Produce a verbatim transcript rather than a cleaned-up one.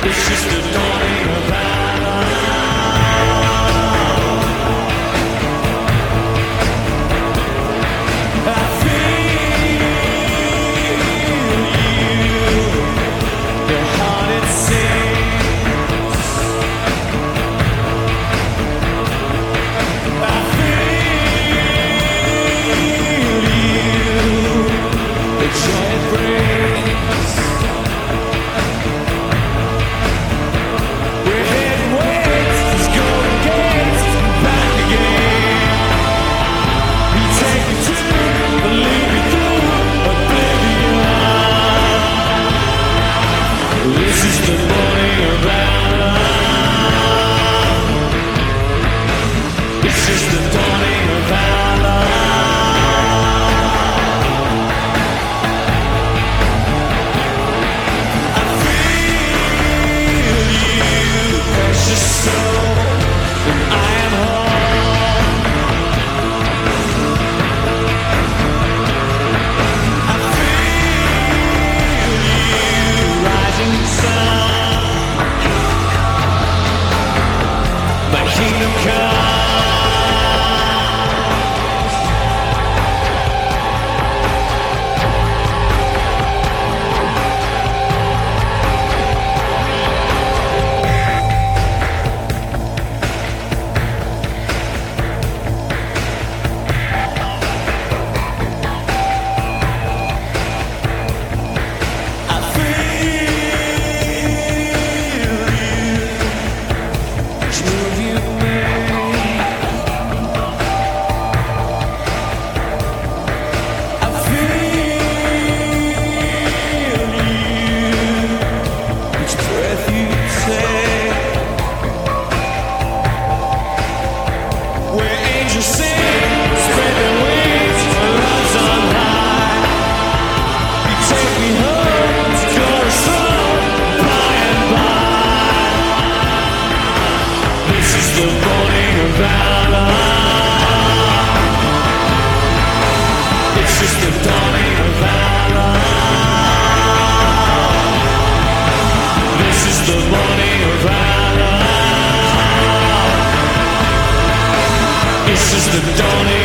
It's just the dawning of valor. I feel you, your heart it sings. I feel you, the joy it brings. This is the morning of valor. This is the dawning of valor. I feel you, precious soul, and I am home. I feel you, rising sun. My kingdom come. I feel you, each move you make. I feel you, each breath you take. Where angels sing, spread their wings, my love's on high. You take me home to Coruscant, by and by. This is the morning of valor. It's just the dawning of valor. This is the morning of valor. It's just the dawning.